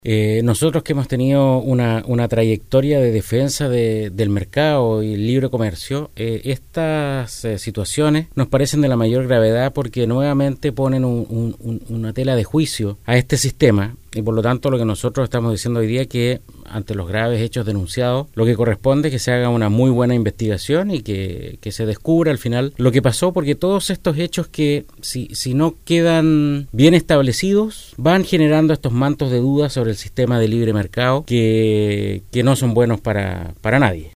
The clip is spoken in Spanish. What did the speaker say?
Nosotros que hemos tenido una trayectoria de defensa del mercado y el libre comercio, estas situaciones nos parecen de la mayor gravedad porque nuevamente ponen una tela de juicio a este sistema y por lo tanto lo que nosotros estamos diciendo hoy día es que ante los graves hechos denunciados lo que corresponde es que se haga una muy buena investigación y que se descubra al final lo que pasó, porque todos estos hechos que si no quedan bien establecidos van generando estos mantos de dudas sobre el sistema de libre mercado que no son buenos para nadie.